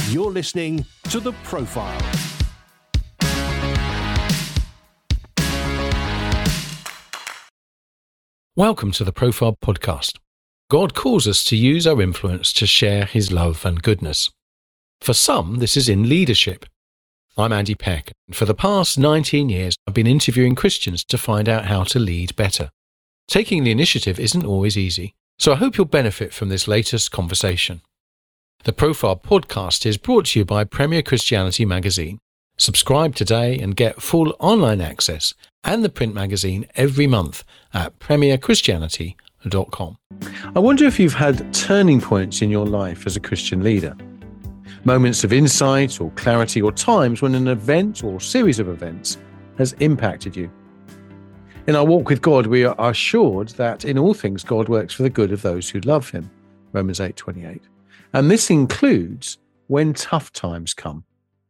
You're listening to The Profile. Welcome to The Profile podcast. God calls us to use our influence to share his love and goodness. For some, this is in leadership. I'm Andy Peck, and for the past 19 years, I've been interviewing Christians to find out how to lead better. Taking the initiative isn't always easy, so I hope you'll benefit from this latest conversation. The Profile podcast is brought to you by Premier Christianity magazine. Subscribe today and get full online access and the print magazine every month at premierchristianity.com. I wonder if you've had turning points in your life as a Christian leader. Moments of insight or clarity, or times when an event or series of events has impacted you. In our walk with God, we are assured that in all things God works for the good of those who love him, Romans 8:28. And this includes when tough times come.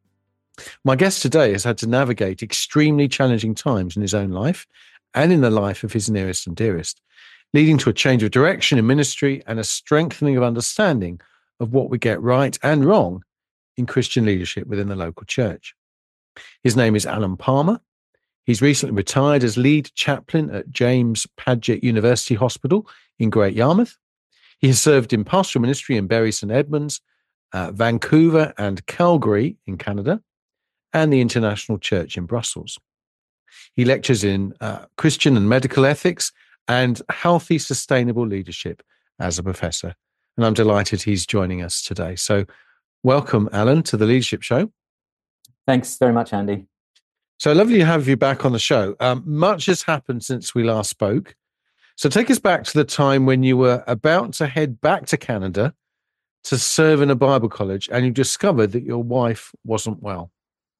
My guest today has had to navigate extremely challenging times in his own life and in the life of his nearest and dearest, leading to a change of direction in ministry and a strengthening of understanding of what we get right and wrong in Christian leadership within the local church. His name is Alan Palmer. He's recently retired as lead chaplain at James Padgett University Hospital in Great Yarmouth. He has served in pastoral ministry in Bury St Edmunds, Vancouver and Calgary in Canada, and the International Church in Brussels. He lectures in Christian and medical ethics and healthy, sustainable leadership as a professor. And I'm delighted he's joining us today. So welcome, Alan, to the Leadership Show. Thanks very much, Andy. So lovely to have you back on the show. Much has happened since we last spoke. So take us back to the time when you were about to head back to Canada to serve in a Bible college and you discovered that your wife wasn't well.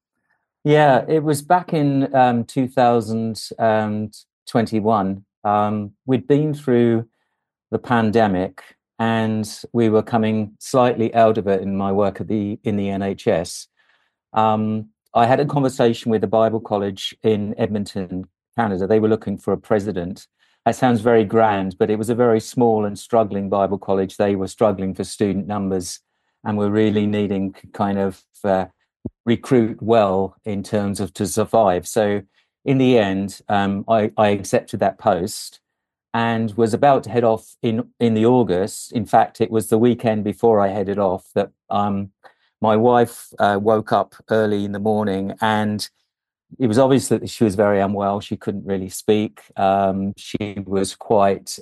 Yeah, it was back in 2021. We'd been through the pandemic and we were coming slightly out of it in my work in the NHS. I had a conversation with a Bible college in Edmonton, Canada. They were looking for a president. That sounds very grand, but it was a very small and struggling Bible college. They were struggling for student numbers and were really needing kind of recruit well in terms of to survive. So in the end, I accepted that post and was about to head off in the August. In fact, it was the weekend before I headed off that my wife woke up early in the morning and it was obvious that she was very unwell. She couldn't really speak. She was quite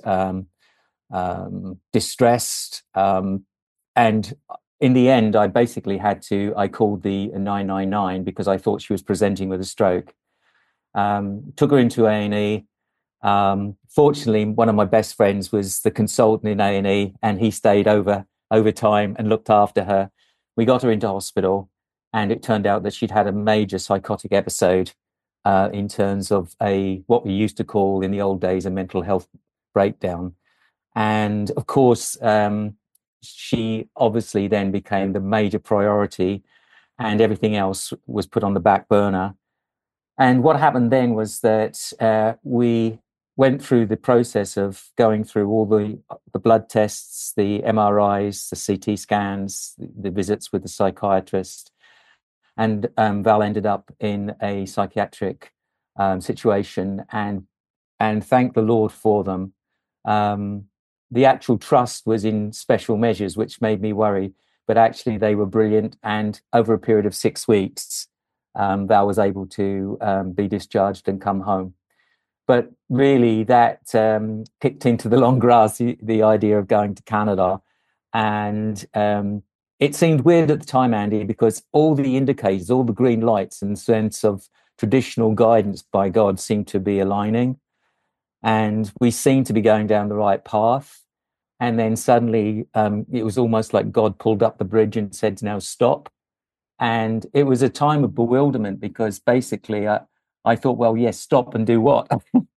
distressed. And in the end, I basically I called the 999 because I thought she was presenting with a stroke. Took her into A&E. Fortunately, one of my best friends was the consultant in A&E and he stayed over time and looked after her. We got her into hospital. And it turned out that she'd had a major psychotic episode in terms of what we used to call in the old days a mental health breakdown. And of course, she obviously then became the major priority and everything else was put on the back burner. And what happened then was that we went through the process of going through all the blood tests, the MRIs, the CT scans, the visits with the psychiatrist. And Val ended up in a psychiatric situation, and thank the Lord for them. The actual trust was in special measures, which made me worry, but actually they were brilliant. And over a period of 6 weeks, Val was able to be discharged and come home. But really, that kicked into the long grass the idea of going to Canada, and it seemed weird at the time, Andy, because all the indicators, all the green lights and sense of traditional guidance by God seemed to be aligning. And we seemed to be going down the right path. And then suddenly it was almost like God pulled up the bridge and said, now stop. And it was a time of bewilderment because basically I thought, well, yes, stop and do what?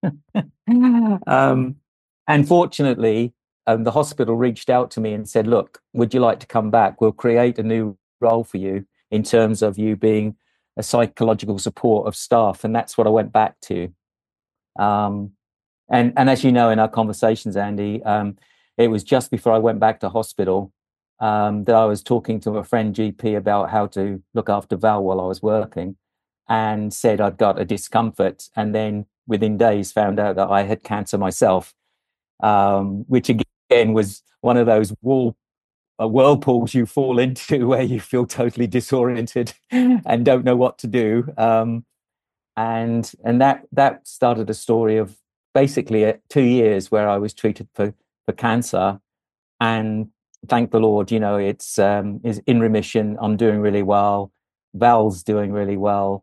And fortunately, the hospital reached out to me and said, look, would you like to come back? We'll create a new role for you in terms of you being a psychological support of staff. And that's what I went back to. And as you know, in our conversations, Andy, it was just before I went back to hospital that I was talking to a friend GP about how to look after Val while I was working, and said I'd got a discomfort, and then within days found out that I had cancer myself, which again was one of those whirlpools you fall into where you feel totally disoriented and don't know what to do. And that started a story of basically 2 years where I was treated for cancer, and thank the Lord, it's is in remission. I'm doing really well. Val's doing really well.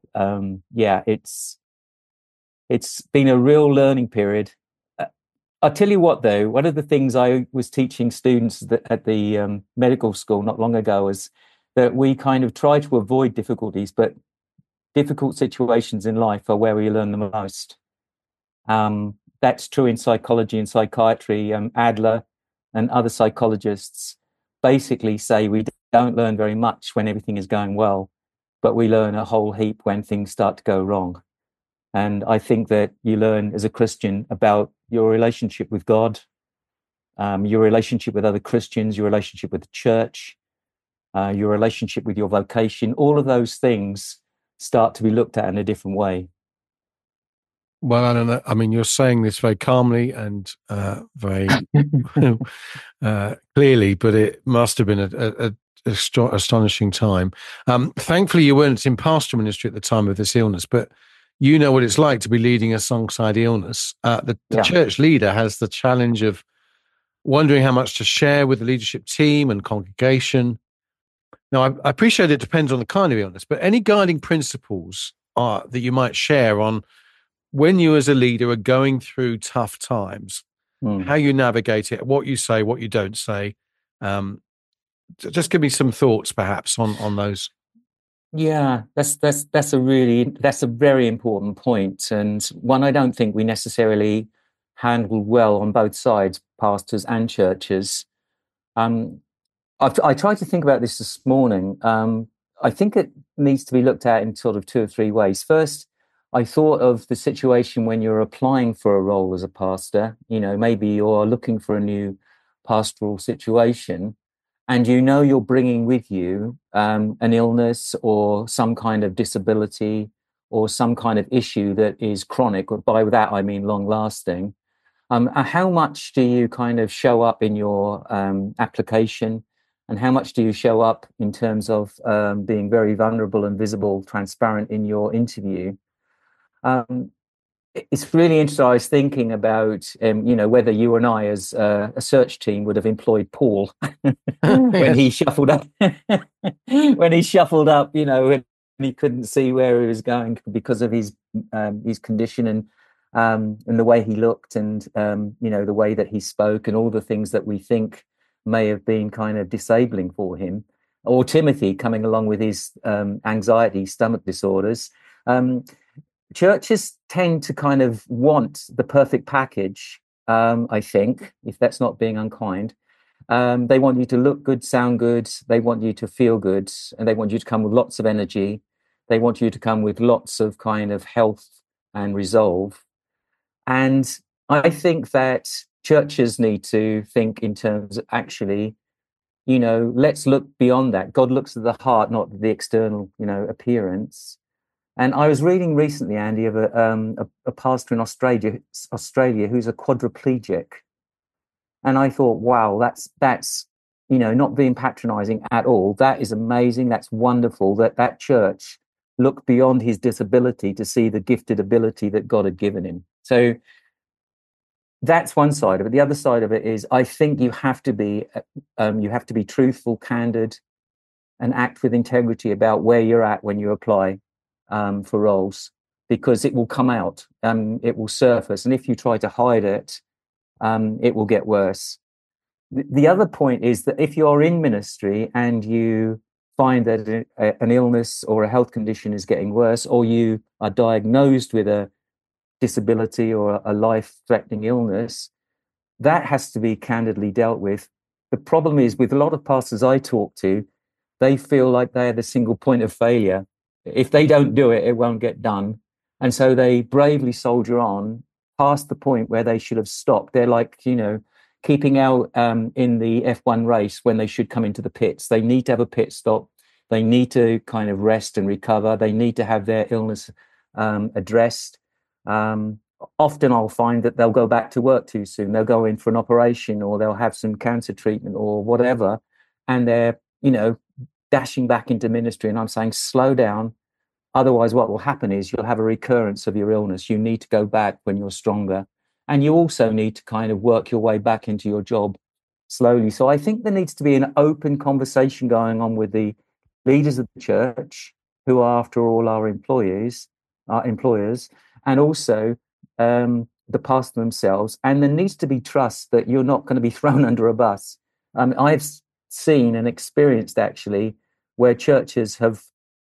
It's been a real learning period. I'll tell you what, though, one of the things I was teaching students at the medical school not long ago is that we kind of try to avoid difficulties, but difficult situations in life are where we learn the most. That's true in psychology and psychiatry. Adler and other psychologists basically say we don't learn very much when everything is going well, but we learn a whole heap when things start to go wrong. And I think that you learn as a Christian about your relationship with God, your relationship with other Christians, your relationship with the church, your relationship with your vocation. All of those things start to be looked at in a different way. Well, I don't know. I mean, you're saying this very calmly and very clearly, but it must have been a astonishing time. Thankfully, you weren't in pastoral ministry at the time of this illness, but you know what it's like to be leading alongside illness. The church leader has the challenge of wondering how much to share with the leadership team and congregation. Now, I appreciate it depends on the kind of illness, but any guiding principles that you might share on when you as a leader are going through tough times, how you navigate it, what you say, what you don't say. Just give me some thoughts perhaps on those. Yeah, that's a very important point, and one I don't think we necessarily handle well on both sides, pastors and churches. I tried to think about this morning. I think it needs to be looked at in sort of 2 or 3 ways. First, I thought of the situation when you're applying for a role as a pastor. Maybe you're looking for a new pastoral situation, and you're bringing with you an illness or some kind of disability or some kind of issue that is chronic. By that, I mean long-lasting. How much do you kind of show up in your application, and how much do you show up in terms of being very vulnerable and visible, transparent in your interview? It's really interesting. I was thinking about, whether you and I, as a search team, would have employed Paul when he shuffled up. When he shuffled up, when he couldn't see where he was going because of his condition and the way he looked and the way that he spoke and all the things that we think may have been kind of disabling for him. Or Timothy coming along with his anxiety, stomach disorders. Churches tend to kind of want the perfect package, I think, if that's not being unkind. They want you to look good, sound good. They want you to feel good. And they want you to come with lots of energy. They want you to come with lots of kind of health and resolve. And I think that churches need to think in terms of actually, let's look beyond that. God looks at the heart, not the external, appearance. And I was reading recently, Andy, of a pastor in Australia who's a quadriplegic. And I thought, wow, that's not being patronizing at all. That is amazing. That's wonderful that church looked beyond his disability to see the gifted ability that God had given him. So that's one side of it. The other side of it is I think you have to be truthful, candid, and act with integrity about where you're at when you apply for roles, because it will come out, it will surface, and if you try to hide it, it will get worse. The other point is that if you're in ministry and you find that an illness or a health condition is getting worse, or you are diagnosed with a disability or a life-threatening illness, that has to be candidly dealt with. The problem is with a lot of pastors I talk to, they feel like they're the single point of failure. If they don't do it, it won't get done. And so they bravely soldier on past the point where they should have stopped. They're like, keeping out in the F1 race when they should come into the pits. They need to have a pit stop. They need to kind of rest and recover. They need to have their illness addressed. Often I'll find that they'll go back to work too soon. They'll go in for an operation, or they'll have some cancer treatment or whatever, and they're, dashing back into ministry. And I'm saying, slow down. Otherwise, what will happen is you'll have a recurrence of your illness. You need to go back when you're stronger. And you also need to kind of work your way back into your job slowly. So I think there needs to be an open conversation going on with the leaders of the church, who are, after all, our employers, and also the pastor themselves. And there needs to be trust that you're not going to be thrown under a bus. I've seen and experienced, actually, where churches have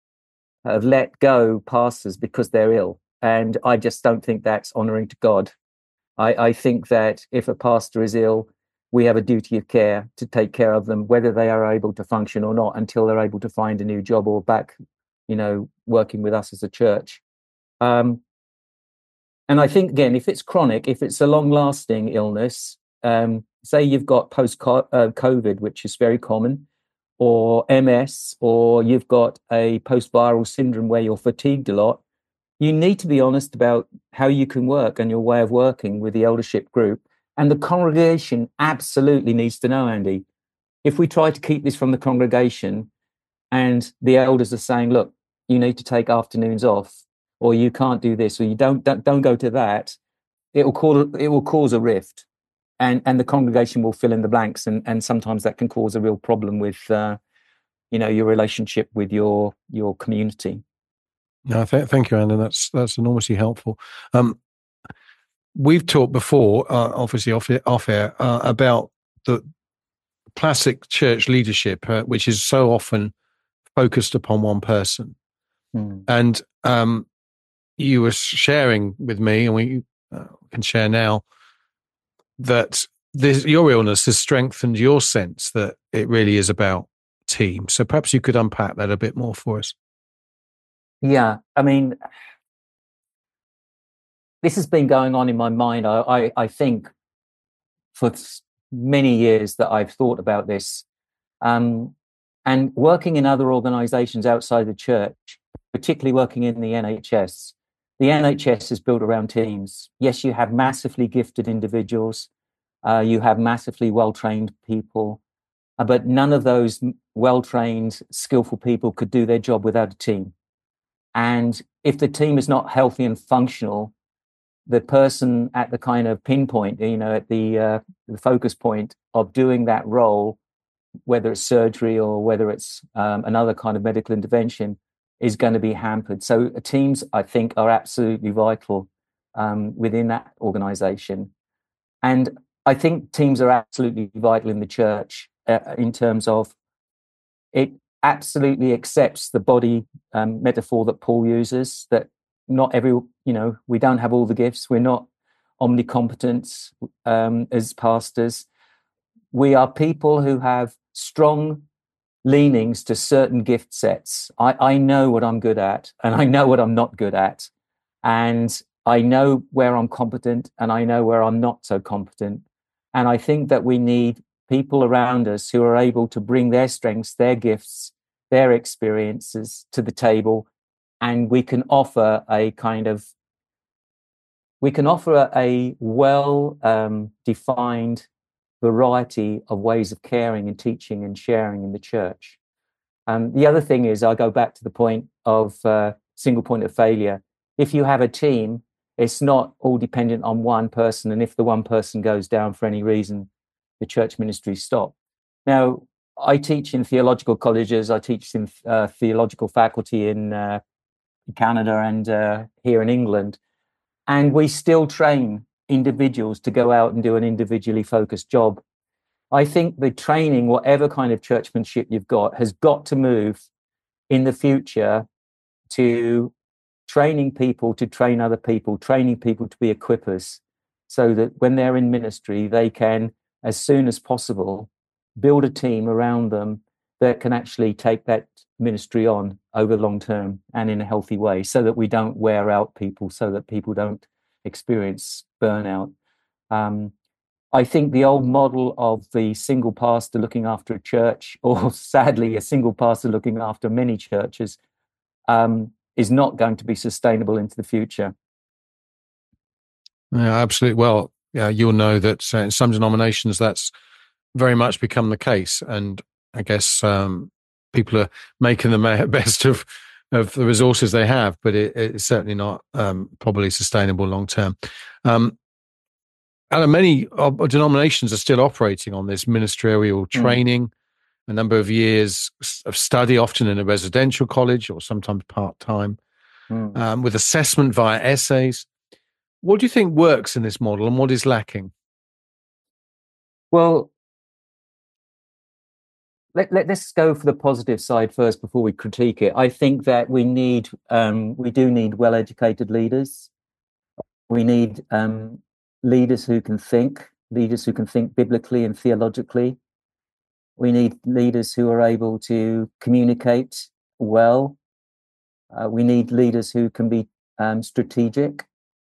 let go pastors because they're ill. And I just don't think that's honouring to God. I think that if a pastor is ill, we have a duty of care to take care of them, whether they are able to function or not, until they're able to find a new job or back, working with us as a church. And I think, again, if it's chronic, if it's a long-lasting illness, say you've got post-COVID, which is very common, or MS, or you've got a post-viral syndrome where you're fatigued a lot, you need to be honest about how you can work and your way of working with the eldership group. And the congregation absolutely needs to know, Andy. If we try to keep this from the congregation and the elders are saying, look, you need to take afternoons off, or you can't do this, or you don't go to that, it will cause a rift. And the congregation will fill in the blanks. And sometimes that can cause a real problem with, your relationship with your community. No, thank you, Andy. That's enormously helpful. We've talked before, obviously off air, about the classic church leadership, which is so often focused upon one person. And you were sharing with me, and we can share now, that your illness has strengthened your sense that it really is about team. So perhaps you could unpack that a bit more for us. Yeah, I mean, this has been going on in my mind, I think, for many years that I've thought about this. And working in other organizations outside the church, particularly working in the NHS. The NHS is built around teams. Yes, you have massively gifted individuals. You have massively well-trained people. But none of those well-trained, skillful people could do their job without a team. And if the team is not healthy and functional, the person at the kind of pinpoint, at the focus point of doing that role, whether it's surgery or whether it's another kind of medical intervention, is going to be hampered. So teams, I think, are absolutely vital within that organization. And I think teams are absolutely vital in the church in terms of it absolutely accepts the body metaphor that Paul uses, that not we don't have all the gifts. We're not omnicompetent as pastors. We are people who have strong leanings to certain gift sets. I know what I'm good at, and I know what I'm not good at. And I know where I'm competent, and I know where I'm not so competent. And I think that we need people around us who are able to bring their strengths, their gifts, their experiences to the table. And we can offer a well defined variety of ways of caring and teaching and sharing in the church. The other thing is, I go back to the point of single point of failure. If you have a team, it's not all dependent on one person. And if the one person goes down for any reason, the church ministry stops. Now, I teach in theological colleges. I teach in theological faculty in Canada and here in England. And we still train individuals to go out and do an individually focused job. I think the training, whatever kind of churchmanship you've got, has got to move in the future to training people to train other people, training people to be equippers, so that when they're in ministry, they can, as soon as possible, build a team around them that can actually take that ministry on over the long term and in a healthy way, so that we don't wear out people, so that people don't experience burnout. I think the old model of the single pastor looking after a church, or sadly, a single pastor looking after many churches, is not going to be sustainable into the future. Yeah, absolutely. Well, yeah, you'll know that in some denominations that's very much become the case, and I guess people are making the best of the resources they have, but it's certainly not probably sustainable long term. And many denominations are still operating on this ministerial training, a number of years of study, often in a residential college or sometimes part-time, with assessment via essays. What do you think works in this model and what is lacking? Well, let's go for the positive side first before we critique it. I think that we do need well-educated leaders. We need leaders who can think biblically and theologically. We need leaders who are able to communicate well. We need leaders who can be strategic.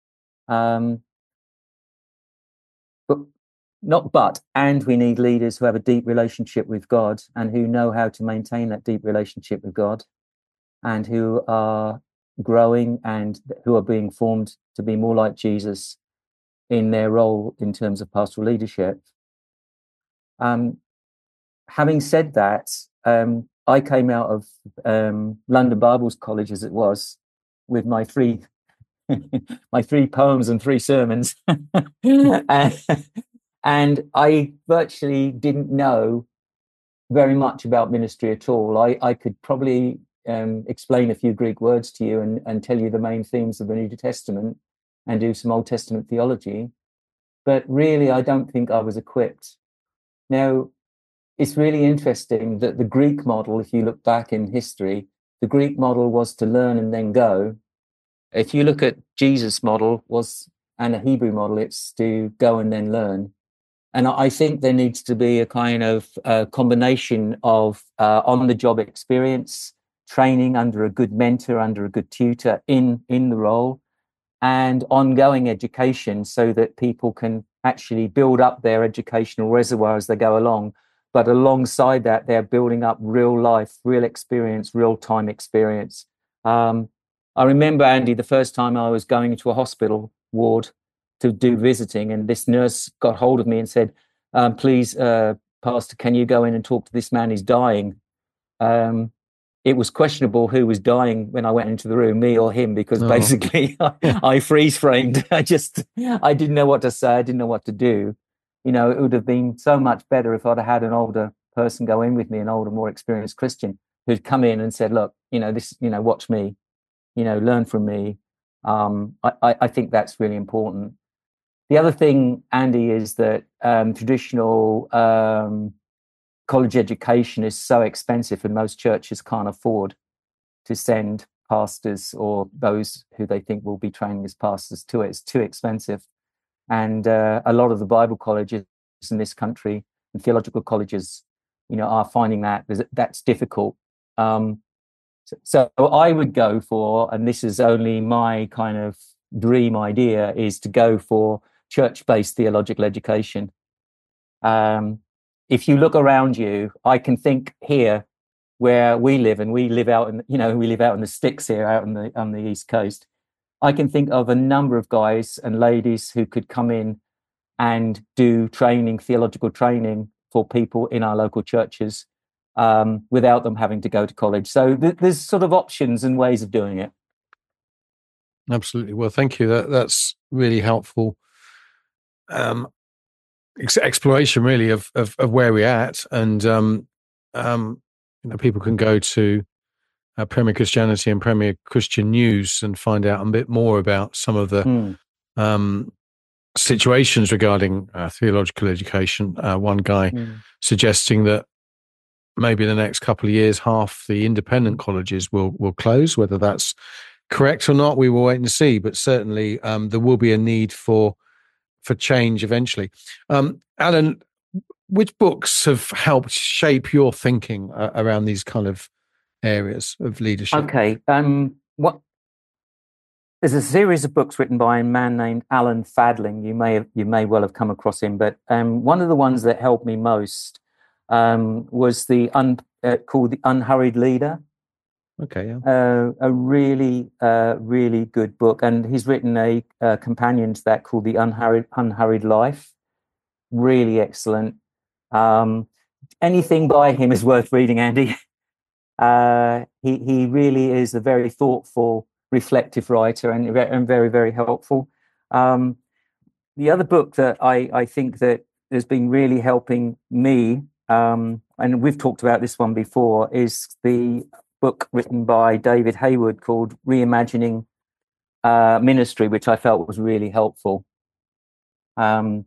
And we need leaders who have a deep relationship with God and who know how to maintain that deep relationship with God, and who are growing and who are being formed to be more like Jesus in their role in terms of pastoral leadership. Having said that, I came out of London Bible College, as it was, with my three poems and 3 sermons. And I virtually didn't know very much about ministry at all. I could probably explain a few Greek words to you and tell you the main themes of the New Testament and do some Old Testament theology. But really, I don't think I was equipped. Now, it's really interesting that the Greek model, if you look back in history, the Greek model was to learn and then go. If you look at Jesus' model and a Hebrew model, it's to go and then learn. And I think there needs to be a kind of combination of on-the-job experience, training under a good mentor, under a good tutor in the role, and ongoing education so that people can actually build up their educational reservoir as they go along. But alongside that, they're building up real life, real experience, real-time experience. I remember, Andy, the first time I was going into a hospital ward to do visiting, and this nurse got hold of me and said, please, Pastor, can you go in and talk to this man? He's dying. It was questionable who was dying when I went into the room, me or him, because basically I freeze framed. I didn't know what to say. I didn't know what to do. It would have been so much better if I'd have had an older person go in with me, an older, more experienced Christian who'd come in and said, look, watch me, learn from me. I think that's really important. The other thing, Andy, is that traditional college education is so expensive, and most churches can't afford to send pastors or those who they think will be training as pastors to it. It's too expensive. And a lot of the Bible colleges in this country and theological colleges, are finding that's difficult. So I would go for, and this is only my kind of dream idea, is to go for church-based theological education. If you look around you, I can think here where we live, and we live out in the sticks here, out on the East Coast. I can think of a number of guys and ladies who could come in and do theological training for people in our local churches without them having to go to college. So there's sort of options and ways of doing it. Absolutely. Well, thank you. That's really helpful exploration, really, of where we're at. And people can go to Premier Christianity and Premier Christian News and find out a bit more about some of the situations regarding theological education. One guy suggesting that maybe in the next couple of years, half the independent colleges will close. Whether that's correct or not, we will wait and see. But certainly, there will be a need for change eventually. Alan, which books have helped shape your thinking around these kind of areas of leadership? Okay. there's a series of books written by a man named Alan Fadling. You may well have come across him, but one of the ones that helped me most was called The Unhurried Leader. Okay, yeah. A really, really good book, and he's written a companion to that called The Unhurried Life. Really excellent. Anything by him is worth reading, Andy. He really is a very thoughtful, reflective writer, and very, very helpful. The other book that I think that has been really helping me, and we've talked about this one before, is the book written by David Hayward called Reimagining Ministry, which I felt was really helpful. The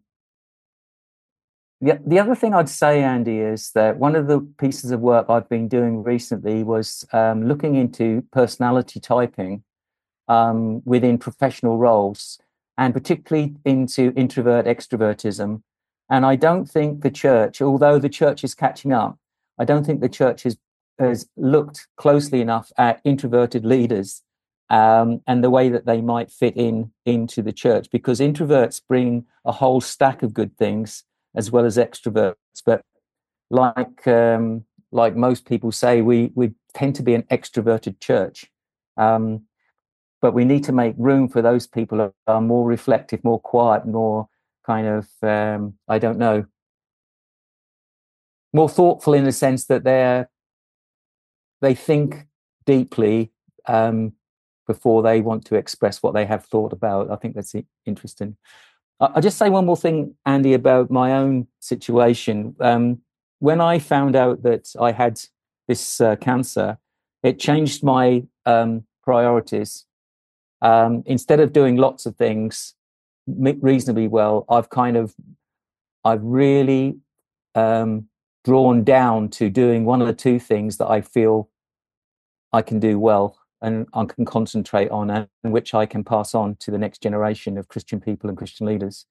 other thing I'd say, Andy, is that one of the pieces of work I've been doing recently was looking into personality typing within professional roles, and particularly into introvert extrovertism. And I don't think the church, although the church is catching up, I don't think the church has looked closely enough at introverted leaders and the way that they might fit into the church, because introverts bring a whole stack of good things as well as extroverts. But like most people say, we tend to be an extroverted church. But we need to make room for those people who are more reflective, more quiet, more kind of, I don't know, more thoughtful in the sense that they think deeply before they want to express what they have thought about. I think that's interesting. I'll just say one more thing, Andy, about my own situation. When I found out that I had this cancer, it changed my priorities. Instead of doing lots of things reasonably well, I've really drawn down to doing one of the two things that I feel I can do well and I can concentrate on, and which I can pass on to the next generation of Christian people and Christian leaders.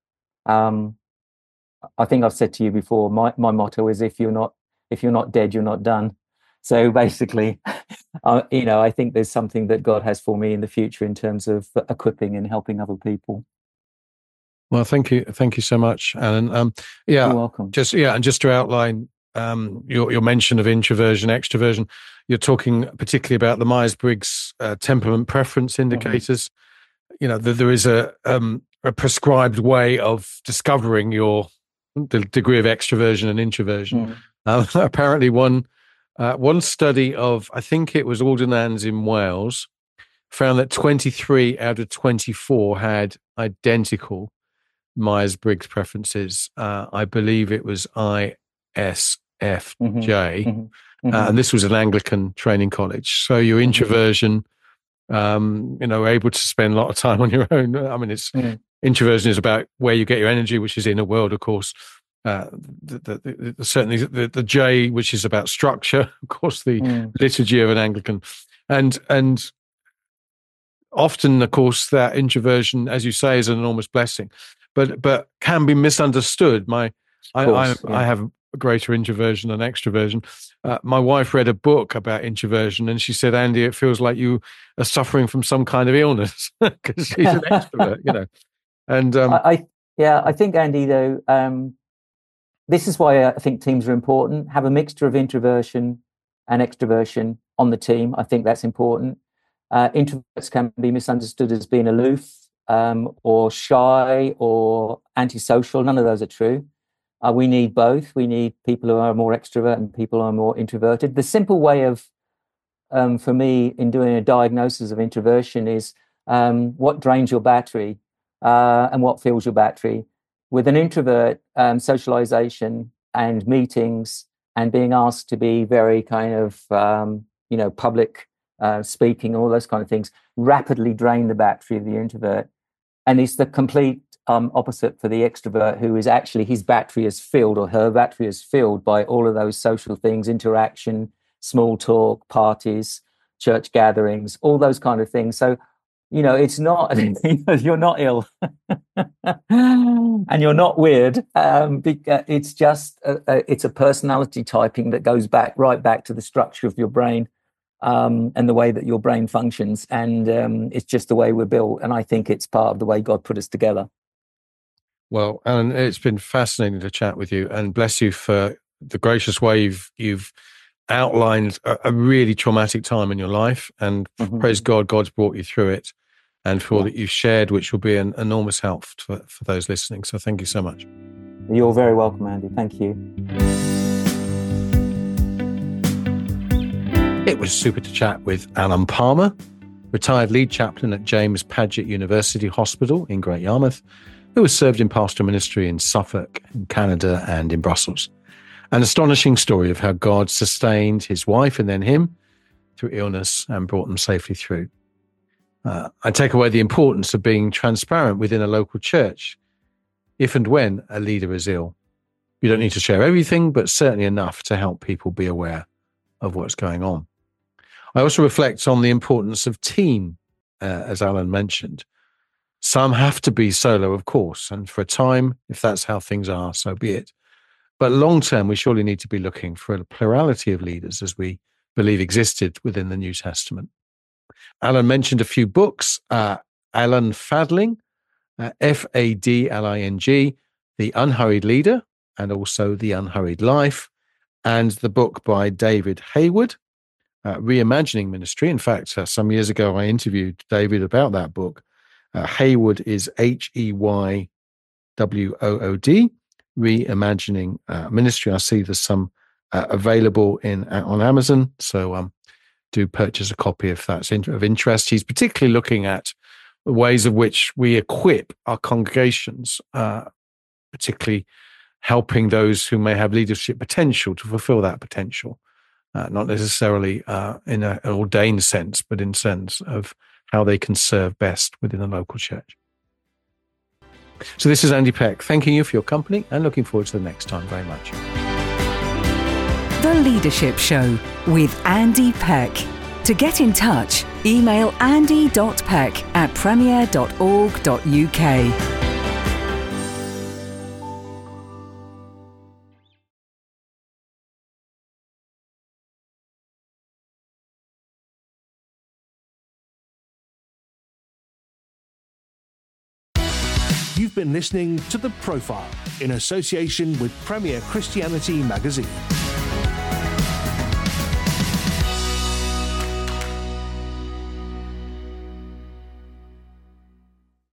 I think I've said to you before, my motto is if you're not dead, you're not done. So basically, I think there's something that God has for me in the future in terms of equipping and helping other people. Well, thank you so much, Alan. You're welcome. And just to outline your mention of introversion, extroversion, you're talking particularly about the Myers-Briggs temperament preference indicators. Mm-hmm. There is a prescribed way of discovering the degree of extroversion and introversion. Mm-hmm. Apparently, one study of, I think it was Aldernans in Wales, found that 23 out of 24 had identical Myers-Briggs preferences. I believe it was ISFJ. Mm-hmm. And this was an Anglican training college. So your introversion, able to spend a lot of time on your own. I mean, introversion is about where you get your energy, which is inner world, of course. Certainly the J, which is about structure, of course, the liturgy of an Anglican, and often, of course, that introversion, as you say, is an enormous blessing, but can be misunderstood. I have a greater introversion than extroversion. My wife read a book about introversion, and she said, "Andy, it feels like you are suffering from some kind of illness because she's an extrovert." And I think, Andy, though. This is why I think teams are important. Have a mixture of introversion and extroversion on the team. I think that's important. Introverts can be misunderstood as being aloof or shy or antisocial. None of those are true. We need both. We need people who are more extrovert and people who are more introverted. The simple way of, for me, in doing a diagnosis of introversion is what drains your battery and what fills your battery. With an introvert, socialization and meetings and being asked to be very kind of, public speaking, all those kind of things, rapidly drain the battery of the introvert. And it's the complete opposite for the extrovert, who is actually, his battery is filled, or her battery is filled by all of those social things, interaction, small talk, parties, church gatherings, all those kind of things. So, it's not, you're not ill and you're not weird. It's just, it's a personality typing that goes right back to the structure of your brain. and the way that your brain functions. And it's just the way we're built. And I think it's part of the way God put us together. Well, Alan, it's been fascinating to chat with you, and bless you for the gracious way you've outlined a really traumatic time in your life, and praise God, God's brought you through it, and for all that you've shared, which will be an enormous help for those listening. So thank you so much. You're very welcome, Andy. Thank you. It was super to chat with Alan Palmer, retired lead chaplain at James Paget University Hospital in Great Yarmouth, who has served in pastoral ministry in Suffolk, in Canada, and in Brussels. An astonishing story of how God sustained his wife and then him through illness and brought them safely through. I take away the importance of being transparent within a local church if and when a leader is ill. You don't need to share everything, but certainly enough to help people be aware of what's going on. I also reflect on the importance of team, as Alan mentioned. Some have to be solo, of course, and for a time, if that's how things are, so be it. But long term, we surely need to be looking for a plurality of leaders as we believe existed within the New Testament. Alan mentioned a few books, Alan Fadling, Fadling, The Unhurried Leader, and also The Unhurried Life, and the book by David Hayward, Reimagining Ministry. In fact, some years ago, I interviewed David about that book. Hayward is Heywood, Reimagining Ministry. I see there's some available on Amazon, so do purchase a copy if that's of interest. He's particularly looking at the ways of which we equip our congregations, particularly helping those who may have leadership potential to fulfill that potential, not necessarily in an ordained sense, but in sense of how they can serve best within a local church. So this is Andy Peck, thanking you for your company and looking forward to the next time very much. The Leadership Show with Andy Peck. To get in touch, email andy.peck@premier.org.uk. You've been listening to The Profile in association with Premier Christianity Magazine.